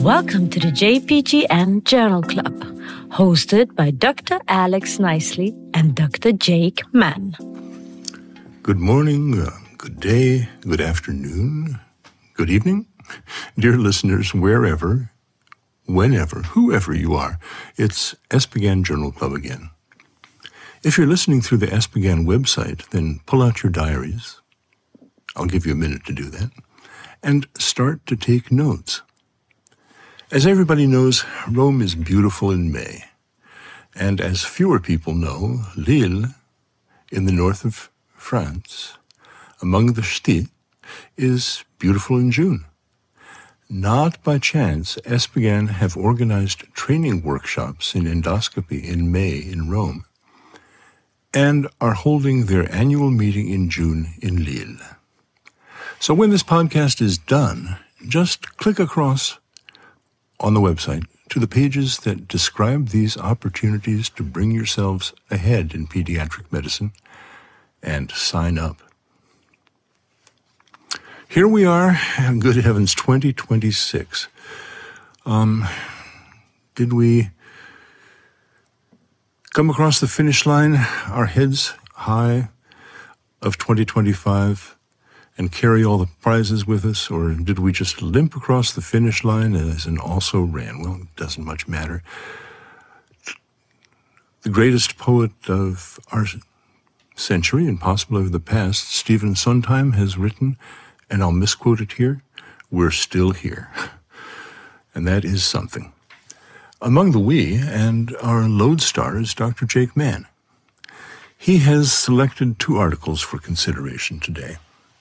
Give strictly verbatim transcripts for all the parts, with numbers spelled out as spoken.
Welcome to the J P G N Journal Club, hosted by Doctor Alex Nicely and Doctor Jake Mann. Good morning, uh, good day, good afternoon, good evening, dear listeners, wherever, whenever, whoever you are. It's ESPGHAN Journal Club again. If you're listening through the ESPGHAN website, then pull out your diaries. I'll give you a minute to do that. And start to take notes. As everybody knows, Rome is beautiful in May. And as fewer people know, Lille, in the north of France, among the ch'tis, is beautiful in June. Not by chance, ESPGHAN have organized training workshops in endoscopy in May in Rome and are holding their annual meeting in June in Lille. So when this podcast is done, just click across on the website to the pages that describe these opportunities to bring yourselves ahead in pediatric medicine and sign up. Here we are, good heavens, twenty twenty-six. Um, did we come across the finish line, our heads high of twenty twenty-five, and carry all the prizes with us, or did we just limp across the finish line as and also ran? Well, it doesn't much matter. The greatest poet of our century, and possibly of the past, Stephen Sondheim, has written, and I'll misquote it here, "We're still here." And that is something. Among the we and our lodestar is Doctor Jake Mann. He has selected two articles for consideration today.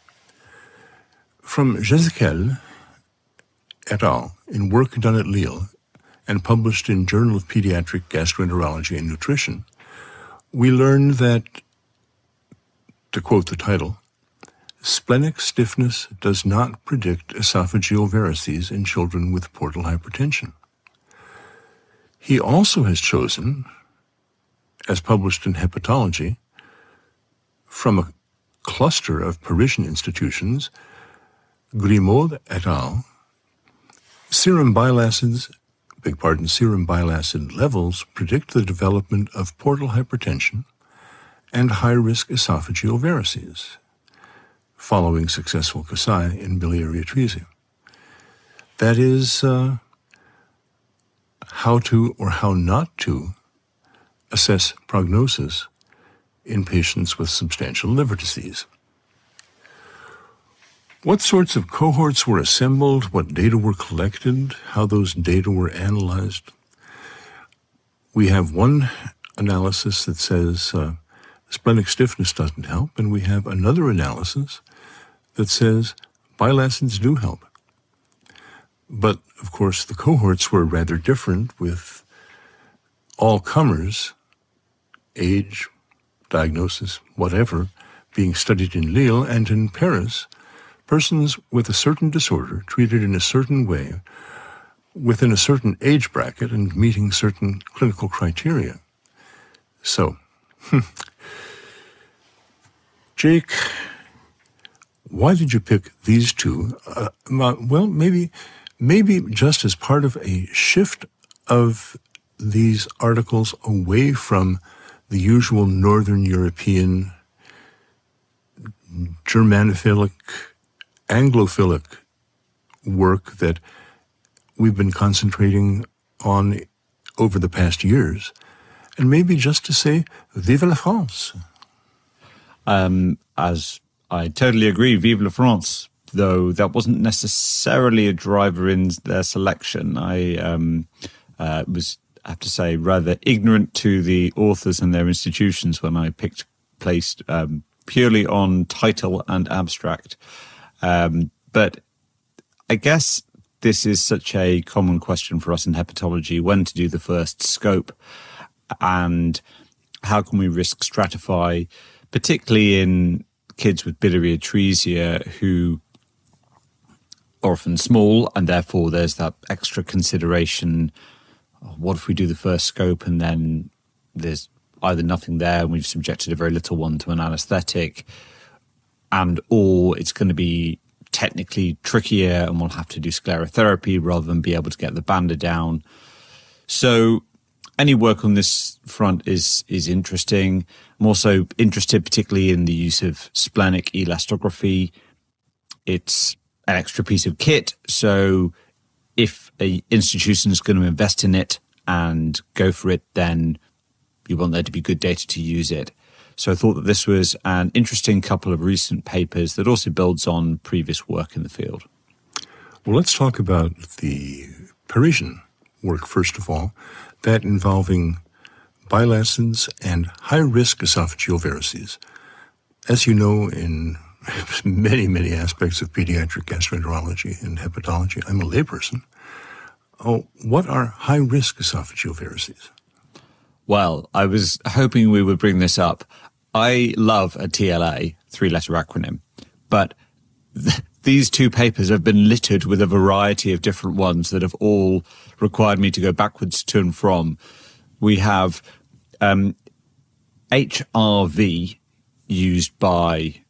From Jezequel et al. In work done at Lille and published in Journal of Pediatric Gastroenterology and Nutrition, we learn that, to quote the title, splenic stiffness does not predict esophageal varices in children with portal hypertension. He also has chosen, as published in Hepatology, from a cluster of Parisian institutions, Grimaud et al., serum bile acids, beg pardon, serum bile acid levels predict the development of portal hypertension and high-risk esophageal varices following successful Kasai in biliary atresia. That is uh, how to or how not to assess prognosis in patients with substantial liver disease. What sorts of cohorts were assembled, what data were collected, how those data were analyzed? We have one analysis that says uh, splenic stiffness doesn't help, and we have another analysis that says bile acids do help. But, of course, the cohorts were rather different, with all comers, age, diagnosis, whatever, being studied in Lille, and in Paris, persons with a certain disorder treated in a certain way within a certain age bracket and meeting certain clinical criteria. So, Jake, why did you pick these two? Uh, well, maybe, maybe just as part of a shift of these articles away from the usual Northern European, Germanophilic, Anglophilic work that we've been concentrating on over the past years, and maybe just to say, Vive la France. Um, as I totally agree, Vive la France, though that wasn't necessarily a driver in their selection. I um, uh, was, I have to say, rather ignorant to the authors and their institutions when I picked placed um, purely on title and abstract. Um, but I guess this is such a common question for us in hepatology, when to do the first scope and how can we risk stratify, particularly in kids with biliary atresia who are often small, and therefore there's that extra consideration. What if we do the first scope and then there's either nothing there and we've subjected a very little one to an anaesthetic, and or it's going to be technically trickier and will have to do sclerotherapy rather than be able to get the banda down. So any work on this front is is interesting. I'm also interested particularly in the use of splenic elastography. It's an extra piece of kit, so if an institution is going to invest in it and go for it, then you want there to be good data to use it. So I thought that this was an interesting couple of recent papers that also builds on previous work in the field. Well, let's talk about the Parisian work, first of all, that involving bile acids and high-risk esophageal varices. As you know, in many, many aspects of pediatric gastroenterology and hepatology, I'm a layperson. Oh, what are high-risk esophageal varices? Well, I was hoping we would bring this up. I love a T L A, three-letter acronym, but th- these two papers have been littered with a variety of different ones that have all required me to go backwards to and from. We have um, H R V used by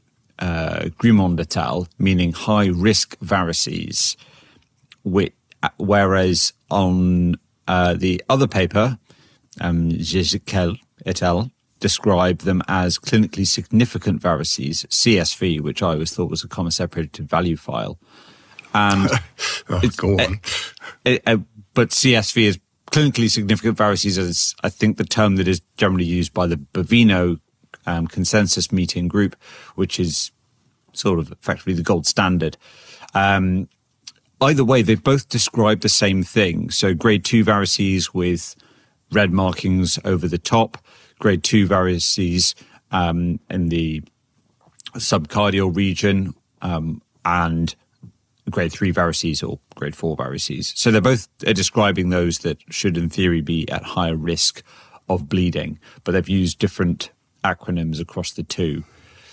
uh, Grimond et al., meaning high-risk varices, which, whereas on uh, the other paper, um, Jezekel et al., describe them as clinically significant varices, C S V, which I always thought was a comma separated value file. And oh, go on. It, it, but C S V is clinically significant varices, as I think the term that is generally used by the Bovino um, consensus meeting group, which is sort of effectively the gold standard. Um, either way, they both describe the same thing. So grade two varices with red markings over the top, grade two varices um, in the subcardial region, um, and grade three varices or grade four varices. So they're both uh, describing those that should, in theory, be at higher risk of bleeding, but they've used different acronyms across the two.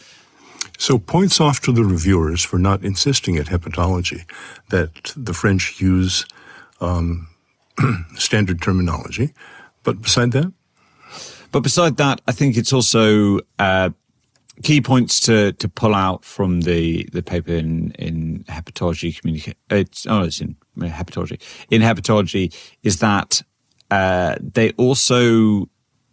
So points off to the reviewers for not insisting at hepatology that the French use um, standard terminology. But beside that? But beside that, I think it's also uh, key points to, to pull out from the, the paper in, in hepatology communica- it's, oh, it's in hepatology. In hepatology is that uh, they also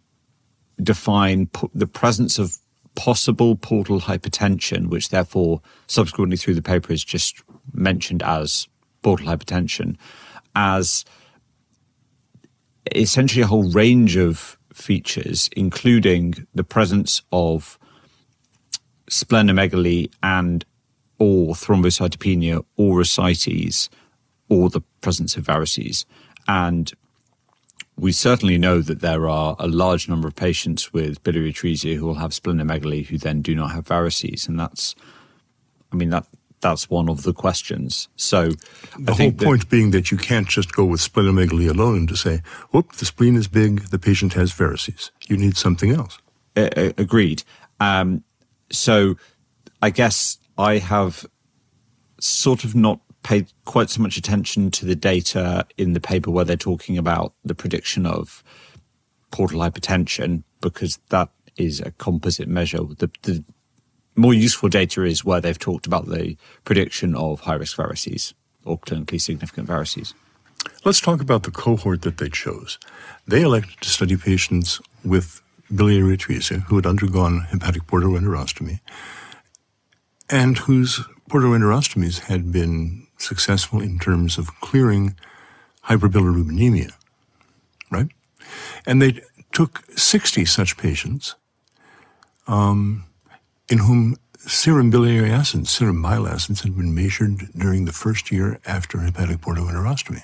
define po- the presence of possible portal hypertension, which therefore subsequently through the paper is just mentioned as portal hypertension, as essentially a whole range of features, including the presence of splenomegaly and or thrombocytopenia or ascites, or the presence of varices. And we certainly know that there are a large number of patients with biliary atresia who will have splenomegaly who then do not have varices. And that's, I mean, that that's one of the questions. So the I whole think point that, being that you can't just go with splenomegaly alone to say, whoop, the spleen is big, the patient has varices. You need something else. Uh, agreed. Um, so I guess I have sort of not paid quite so much attention to the data in the paper where they're talking about the prediction of portal hypertension, because that is a composite measure. The, the more useful data is where they've talked about the prediction of high-risk varices or clinically significant varices. Let's talk about the cohort that they chose. They elected to study patients with biliary atresia who had undergone hepatic portoenterostomy and whose portoenterostomies had been successful in terms of clearing hyperbilirubinemia, right? And they took sixty such patients um, in whom serum biliary acids, serum bile acids, had been measured during the first year after hepatic portoenterostomy.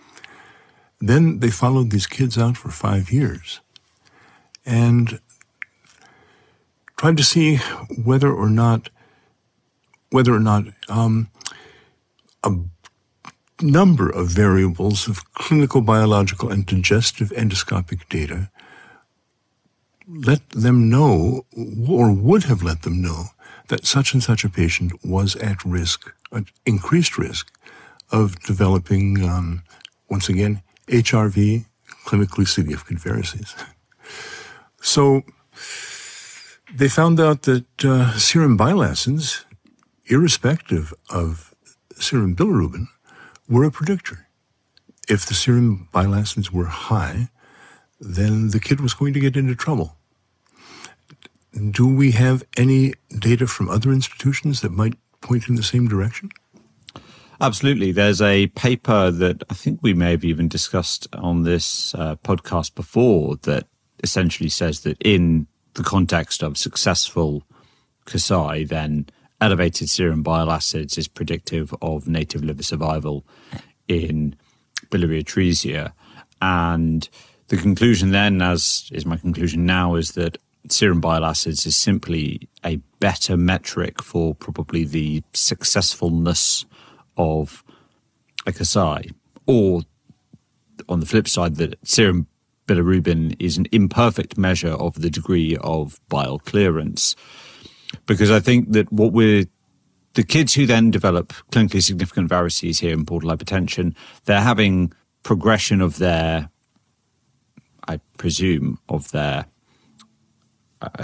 Then they followed these kids out for five years and tried to see whether or not whether or not um, a number of variables of clinical, biological, and digestive endoscopic data let them know, or would have let them know, that such and such a patient was at risk, at increased risk, of developing, um, once again, H R V, clinically significant varices. So they found out that uh, serum bile acids irrespective of serum bilirubin, were a predictor. If the serum bile acids were high, then the kid was going to get into trouble. Do we have any data from other institutions that might point in the same direction? Absolutely. There's a paper that I think we may have even discussed on this uh, podcast before that essentially says that in the context of successful Kasai, then elevated serum bile acids is predictive of native liver survival in biliary atresia. And the conclusion then, as is my conclusion now, is that serum bile acids is simply a better metric for probably the successfulness of a Kasai. Or on the flip side, that serum bilirubin is an imperfect measure of the degree of bile clearance. Because I think that what we're, the kids who then develop clinically significant varices here in portal hypertension, they're having progression of their, I presume, of their uh,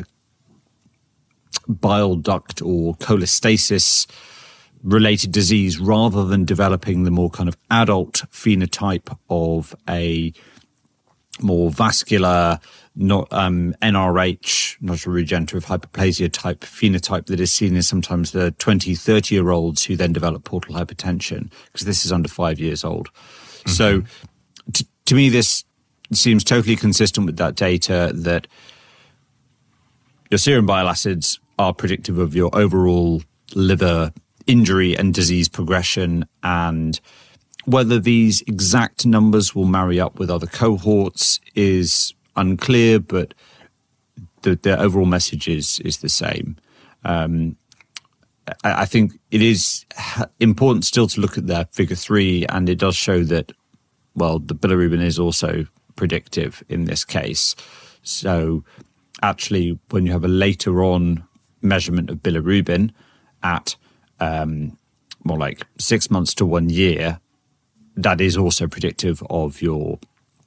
bile duct or cholestasis related disease rather than developing the more kind of adult phenotype of a more vascular, not um, N R H, notoregenerative hyperplasia type phenotype that is seen in sometimes the twenty, thirty-year-olds who then develop portal hypertension, because this is under five years old. Mm-hmm. So t- to me, this seems totally consistent with that data that your serum bile acids are predictive of your overall liver injury and disease progression, and whether these exact numbers will marry up with other cohorts is unclear, but the, the overall message is, is the same. Um, I, I think it is important still to look at their figure three, and it does show that, well, the bilirubin is also predictive in this case. So actually, when you have a later on measurement of bilirubin at um, more like six months to one year, that is also predictive of your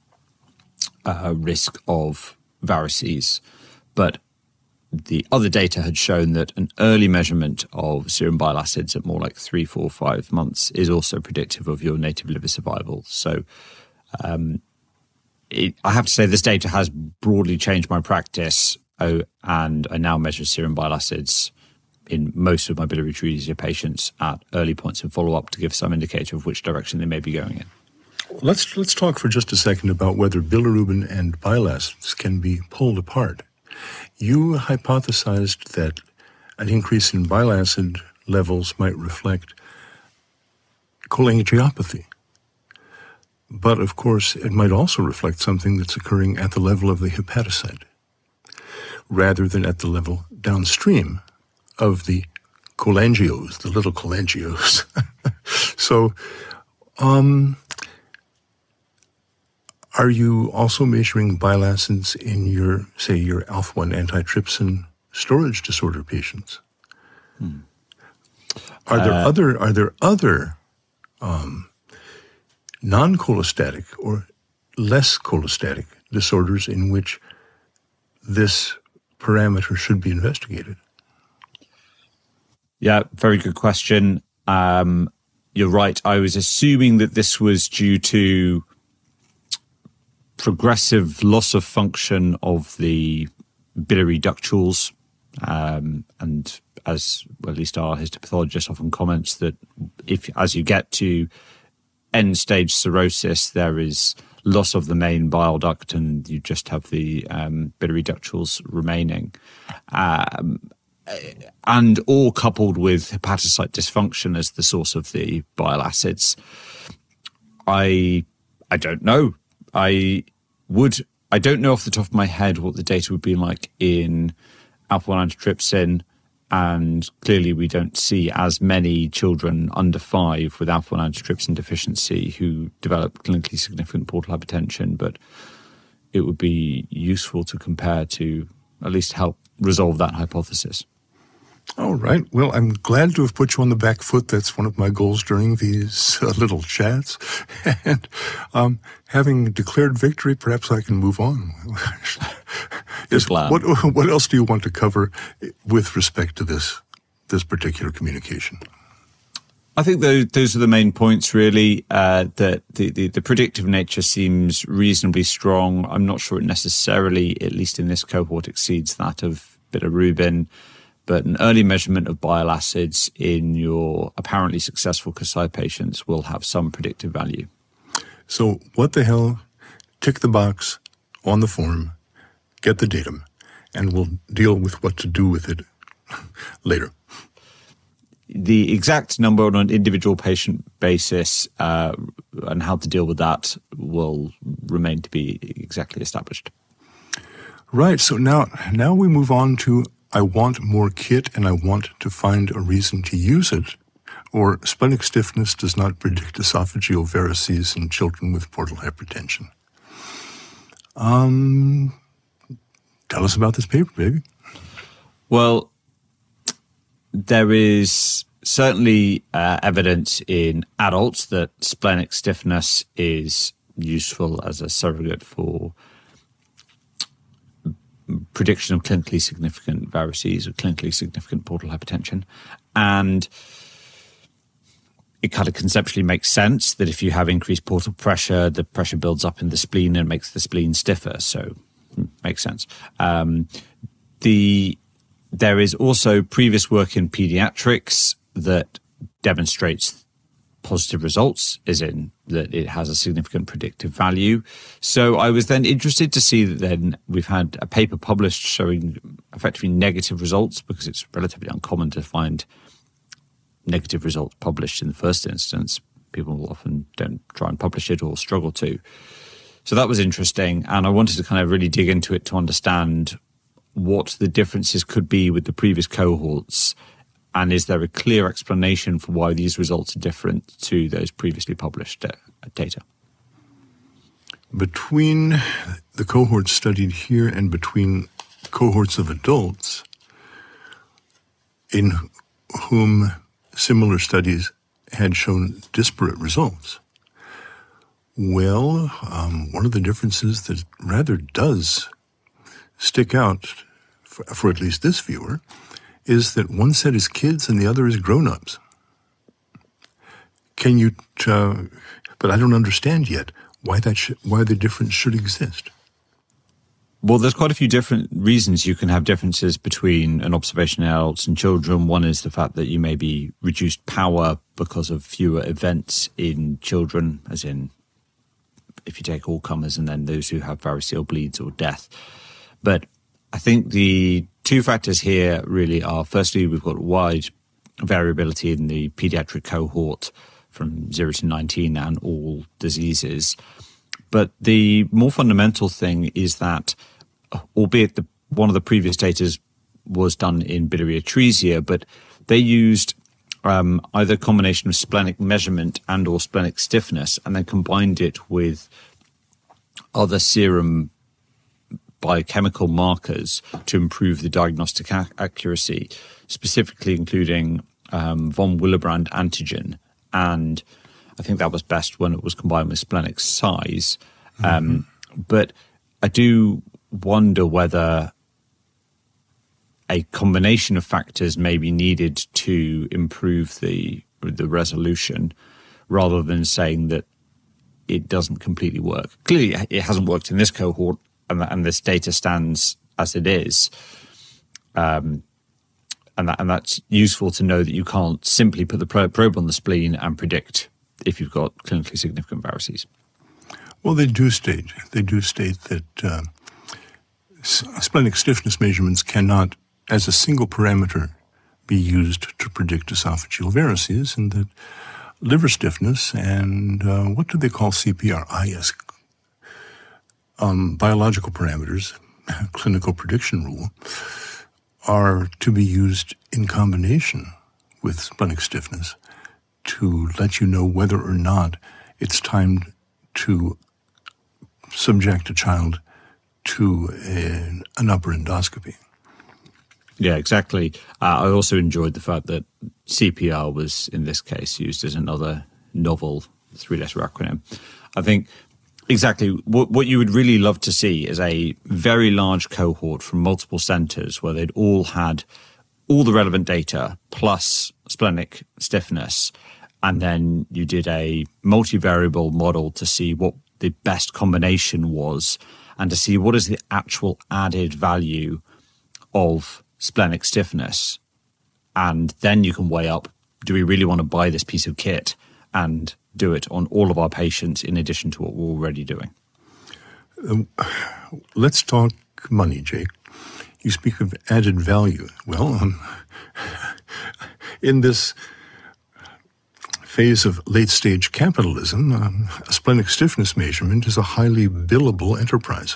uh, risk of varices. But the other data had shown that an early measurement of serum bile acids at more like three, four, five months is also predictive of your native liver survival. So um, it, I have to say this data has broadly changed my practice, oh, and I now measure serum bile acids in most of my biliary atresia patients at early points of follow-up to give some indicator of which direction they may be going in. Let's let's talk for just a second about whether bilirubin and bile acids can be pulled apart. You hypothesized that an increase in bile acid levels might reflect cholangiopathy. But, of course, it might also reflect something that's occurring at the level of the hepatocyte rather than at the level downstream of the cholangios, the little cholangios. So, um, are you also measuring bile acids in your, say, your alpha one antitrypsin storage disorder patients? Hmm. Are there uh, other are there other um, non-cholestatic or less cholestatic disorders in which this parameter should be investigated? Yeah, very good question. Um, you're right. I was assuming that this was due to progressive loss of function of the biliary ductules. Um, and as well, at least our histopathologist often comments that if, as you get to end stage cirrhosis, there is loss of the main bile duct and you just have the um, biliary ductules remaining. Um, and all coupled with hepatocyte dysfunction as the source of the bile acids. I I don't know. I would I don't know off the top of my head what the data would be like in alpha one antitrypsin, and clearly we don't see as many children under five with alpha one antitrypsin deficiency who develop clinically significant portal hypertension, but it would be useful to compare to at least help resolve that hypothesis. All right. Well, I'm glad to have put you on the back foot. That's one of my goals during these uh, little chats. And um, having declared victory, perhaps I can move on. yes, what, what else do you want to cover with respect to this this particular communication? I think those, those are the main points, really, uh, that the, the, the predictive nature seems reasonably strong. I'm not sure it necessarily, at least in this cohort, exceeds that of bilirubin, but an early measurement of bile acids in your apparently successful Kasai patients will have some predictive value. So what the hell? Tick the box on the form, get the datum, and we'll deal with what to do with it later. The exact number on an individual patient basis uh, and how to deal with that will remain to be exactly established. Right. So now, now we move on to I want more kit and I want to find a reason to use it, or splenic stiffness does not predict esophageal varices in children with portal hypertension. Um, tell us about this paper, baby. Well, there is certainly uh, evidence in adults that splenic stiffness is useful as a surrogate for prediction of clinically significant varices or clinically significant portal hypertension. And it kind of conceptually makes sense that if you have increased portal pressure, the pressure builds up in the spleen and makes the spleen stiffer. So makes sense. Um, the There is also previous work in pediatrics that demonstrates positive results, as in that it has a significant predictive value. So I was then interested to see that then we've had a paper published showing effectively negative results, because it's relatively uncommon to find negative results published in the first instance. People often don't try and publish it or struggle to. So that was interesting, and I wanted to kind of really dig into it to understand what the differences could be with the previous cohorts, and is there a clear explanation for why these results are different to those previously published uh, data? Between the cohorts studied here and between cohorts of adults in whom similar studies had shown disparate results, well, um, one of the differences that rather does stick out for, for at least this viewer is that one set is kids and the other is grown-ups. Can you, uh, but I don't understand yet why that sh- why the difference should exist. Well, there's quite a few different reasons you can have differences between an observation in adults and children. One is the fact that you may be reduced power because of fewer events in children, as in if you take all comers and then those who have variceal bleeds or death. But I think the two factors here really are, firstly, we've got wide variability in the pediatric cohort from zero to nineteen and all diseases. But the more fundamental thing is that, albeit the, one of the previous data was done in biliary atresia, but they used um, either a combination of splenic measurement and or splenic stiffness, and then combined it with other serum biochemical markers to improve the diagnostic ac- accuracy, specifically including um, von Willebrand antigen. And I think that was best when it was combined with splenic size. Mm-hmm. Um, but I do wonder whether a combination of factors may be needed to improve the the resolution, rather than saying that it doesn't completely work. Clearly, it hasn't worked in this cohort, and, and this data stands as it is. Um, and, that, and that's useful to know that you can't simply put the probe on the spleen and predict if you've got clinically significant varices. Well, they do state they do state that uh, splenic stiffness measurements cannot, as a single parameter, be used to predict esophageal varices, and that liver stiffness and uh, what do they call C P R? Ah, yes, um, biological parameters, clinical prediction rule, are to be used in combination with splenic stiffness to let you know whether or not it's time to subject a child to a, an upper endoscopy. Yeah, exactly. Uh, I also enjoyed the fact that C P R was, in this case, used as another novel three-letter acronym. I think exactly what, what you would really love to see is a very large cohort from multiple centres where they'd all had all the relevant data plus splenic stiffness, and then you did a multivariable model to see what the best combination was and to see what is the actual added value of splenic stiffness. And then you can weigh up, do we really want to buy this piece of kit and do it on all of our patients in addition to what we're already doing? Um, let's talk money, Jake. You speak of added value. Well, um, in this phase of late-stage capitalism, um, a splenic stiffness measurement is a highly billable enterprise.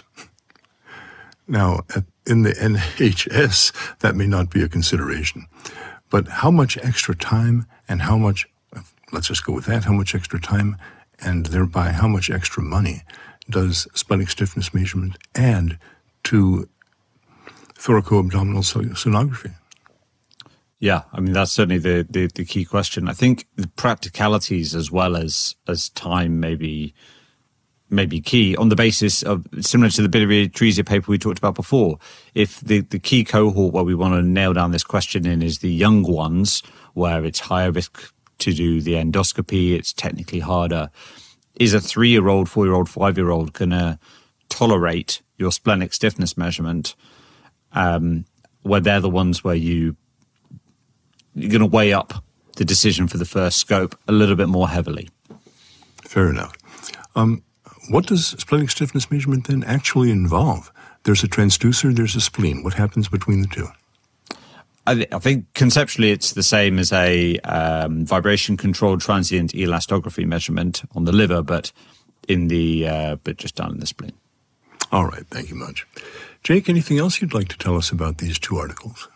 Now, at, in the N H S, that may not be a consideration. But how much extra time and how much, let's just go with that, how much extra time and thereby how much extra money does splenic stiffness measurement add to thoracoabdominal sonography? Yeah, I mean, that's certainly the, the, the key question. I think the practicalities as well as as time may be, may be key on the basis of, similar to the biliary atresia paper we talked about before. If the, the key cohort where we want to nail down this question in is the young ones, where it's higher risk to do the endoscopy, it's technically harder, is a three-year-old, four-year-old, five-year-old going to tolerate your splenic stiffness measurement, um, where they're the ones where you, you're going to weigh up the decision for the first scope a little bit more heavily. Fair enough. Um, what does splenic stiffness measurement then actually involve? There's a transducer, there's a spleen. What happens between the two? I, th- I think conceptually it's the same as a um, vibration-controlled transient elastography measurement on the liver, but in the uh, but just down in the spleen. All right, thank you much. Jake, anything else you'd like to tell us about these two articles?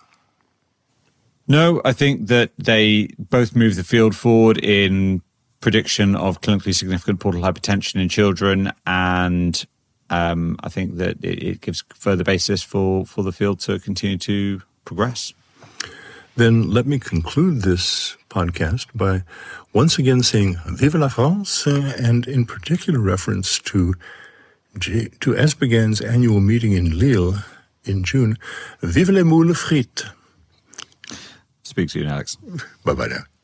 No, I think that they both move the field forward in prediction of clinically significant portal hypertension in children, and um, I think that it, it gives further basis for, for the field to continue to progress. Then let me conclude this podcast by once again saying Vive la France, uh, and in particular reference to J- to Asbegan's annual meeting in Lille in June. Vive les moules frites. Speak to you, Alex. Bye-bye now.